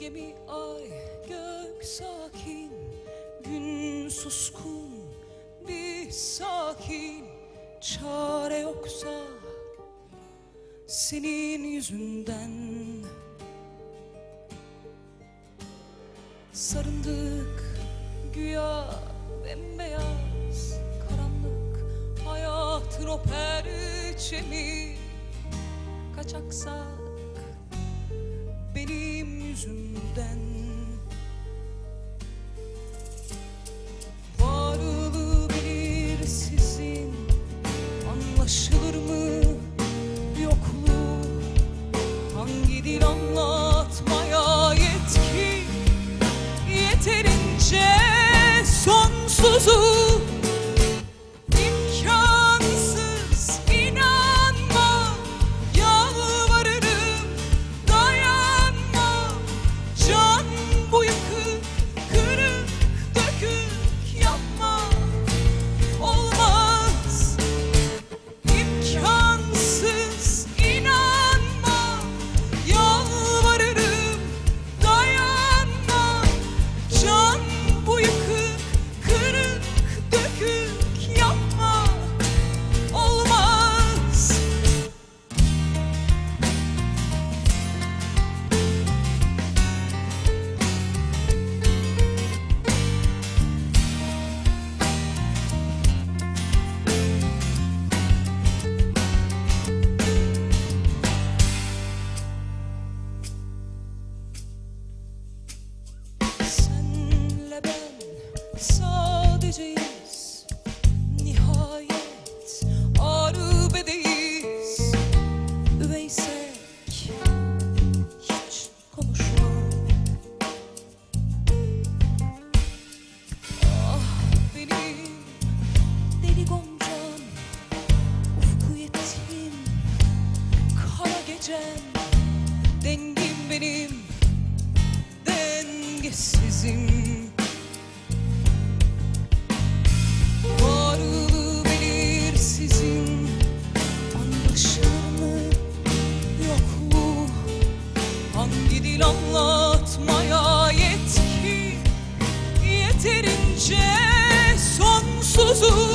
Gemi, ay, gök sakin, gün suskun, bir sakin. Çare yoksa senin yüzünden. Sarındık güya bembeyaz karanlık, hayatın o perçemi. Kaçaksak benim yüzümden. Varlığı belirsizin anlaşılır mı yokluğu? Hangi dil anlatmaya yetki? Yeterince sonsuzu. İmkansız inanma, yalvarırım dayanma. Can bu yıkık, kırık dökük yapma. Olmaz. İmkansız inanma, yalvarırım dayanma. Can bu yıkık, kırık dökük yapma. Olmaz. Senle ben sadeceyiz, nihayet arbedeyiz. Üveysek hiç konuşma. Ah benim deli goncam, ufku yetim, kara gecem. Dengim benim, dengesizim. Varlığı belirsizin anlaşılır mı yokluğu? Hangi dil anlatmaya yetki? Yeterince sonsuzu.